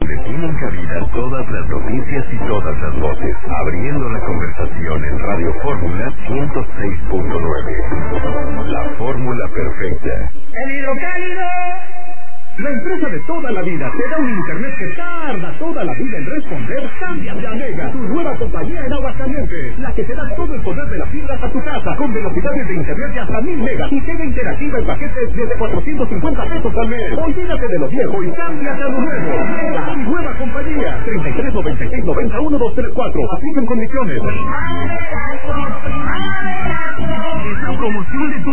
donde tienen cabida todas las noticias y todas las voces, abriendo la conversación en Radio Fórmula 106.9. La fórmula perfecta. ¡El hidrocálido! La empresa de toda la vida te da un internet que tarda toda la vida en responder. Cámbiate a Mega, tu nueva compañía en Aguascalientes, la que te da todo el poder de la fibra a tu casa, con velocidades de internet de hasta 1000 megas y TV interactiva en paquetes desde 450 pesos al mes. Olvídate de lo viejo y cámbiate a lo nuevo. Mega, tu nueva compañía. 33 96 91 234. Aplican condiciones. Esta promoción de tu